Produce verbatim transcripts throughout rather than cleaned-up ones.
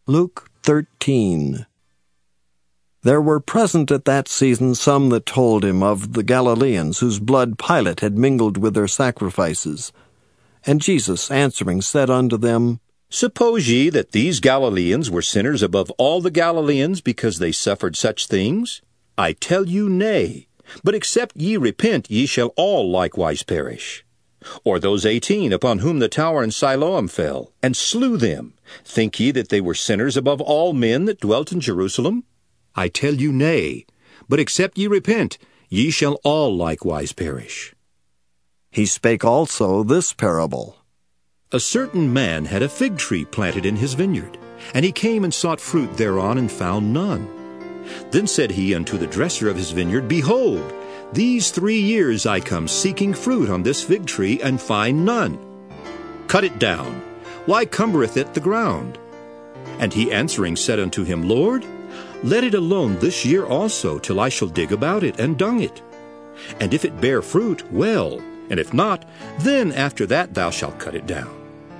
Luke thirteen. There were present at that season some that told him of the Galileans, whose blood Pilate had mingled with their sacrifices. And Jesus answering said unto them, Suppose ye that these Galileans were sinners above all the Galileans, because they suffered such things? I tell you, nay. But except ye repent, ye shall all likewise perish. Or those eighteen upon whom the tower in Siloam fell, and slew them, think ye that they were sinners above all men that dwelt in Jerusalem? I tell you, nay. But except ye repent, ye shall all likewise perish. He spake also this parable. A certain man had a fig tree planted in his vineyard, and he came and sought fruit thereon, and found none. Then said he unto the dresser of his vineyard, Behold, these three years I come seeking fruit on this fig tree, and find none. Cut it down. Why cumbereth it the ground? And he answering said unto him, Lord, let it alone this year also, till I shall dig about it, and dung it. And if it bear fruit, well, and if not, then after that thou shalt cut it down.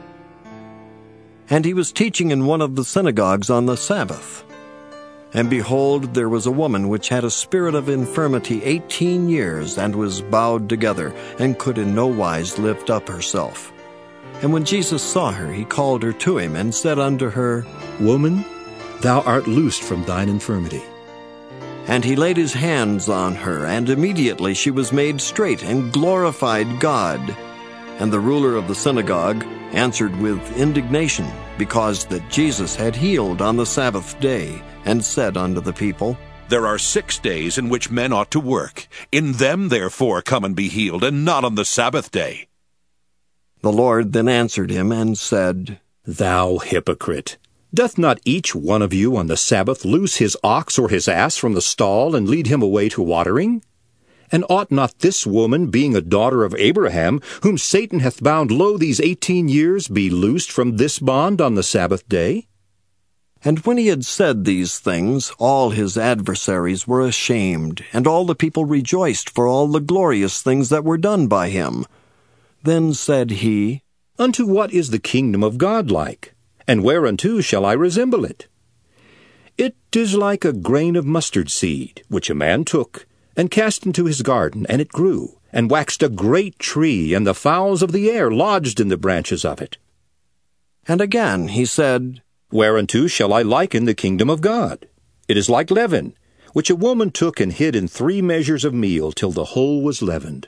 And he was teaching in one of the synagogues on the Sabbath. And behold, there was a woman which had a spirit of infirmity eighteen years, and was bowed together, and could in no wise lift up herself. And when Jesus saw her, he called her to him, and said unto her, Woman, thou art loosed from thine infirmity. And he laid his hands on her, and immediately she was made straight, and glorified God. And the ruler of the synagogue answered with indignation, because that Jesus had healed on the Sabbath day, and said unto the people, There are six days in which men ought to work. In them therefore come and be healed, and not on the Sabbath day. The Lord then answered him, and said, Thou hypocrite! Doth not each one of you on the Sabbath loose his ox or his ass from the stall, and lead him away to watering? And ought not this woman, being a daughter of Abraham, whom Satan hath bound low these eighteen years, be loosed from this bond on the Sabbath day? And when he had said these things, all his adversaries were ashamed, and all the people rejoiced for all the glorious things that were done by him. Then said he, Unto what is the kingdom of God like? And whereunto shall I resemble it? It is like a grain of mustard seed, which a man took, and cast into his garden, and it grew, and waxed a great tree, and the fowls of the air lodged in the branches of it. And again he said, Whereunto shall I liken the kingdom of God? It is like leaven, which a woman took and hid in three measures of meal, till the whole was leavened.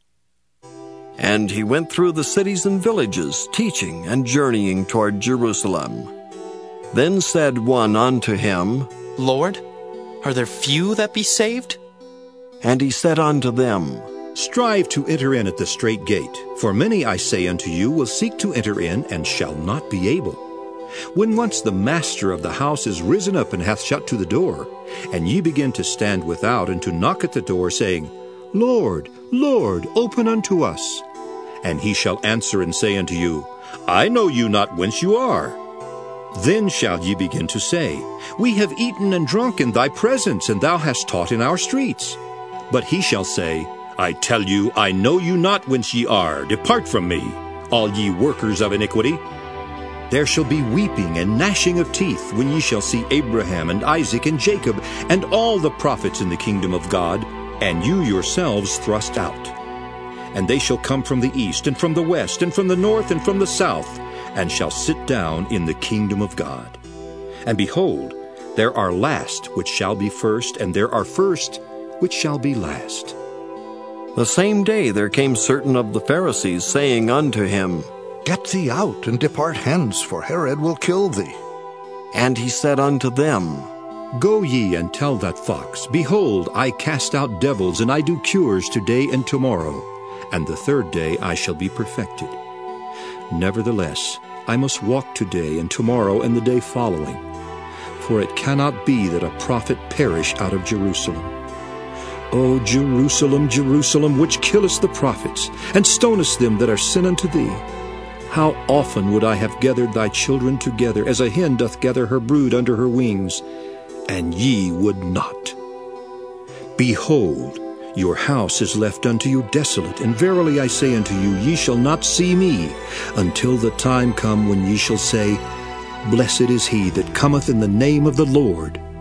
And he went through the cities and villages, teaching and journeying toward Jerusalem. Then said one unto him, Lord, are there few that be saved? And he said unto them, Strive to enter in at the strait gate, for many, I say unto you, will seek to enter in, and shall not be able. When once the master of the house is risen up and hath shut to the door, and ye begin to stand without, and to knock at the door, saying, Lord, Lord, open unto us. And he shall answer and say unto you, I know you not whence you are. Then shall ye begin to say, We have eaten and drunk in thy presence, and thou hast taught in our streets. But he shall say, I tell you, I know you not whence ye are. Depart from me, all ye workers of iniquity. There shall be weeping and gnashing of teeth, when ye shall see Abraham and Isaac and Jacob, and all the prophets in the kingdom of God, and you yourselves thrust out. And they shall come from the east, and from the west, and from the north, and from the south, and shall sit down in the kingdom of God. And behold, there are last which shall be first, and there are first which shall be last. The same day there came certain of the Pharisees, saying unto him, Get thee out, and depart hence, for Herod will kill thee. And he said unto them, Go ye and tell that fox, Behold, I cast out devils, and I do cures today and tomorrow, and the third day I shall be perfected. Nevertheless, I must walk today and tomorrow and the day following, for it cannot be that a prophet perish out of Jerusalem. O Jerusalem, Jerusalem, which killest the prophets, and stonest them that are sent unto thee! How often would I have gathered thy children together, as a hen doth gather her brood under her wings, and ye would not. Behold, your house is left unto you desolate, and verily I say unto you, ye shall not see me, until the time come when ye shall say, Blessed is he that cometh in the name of the Lord.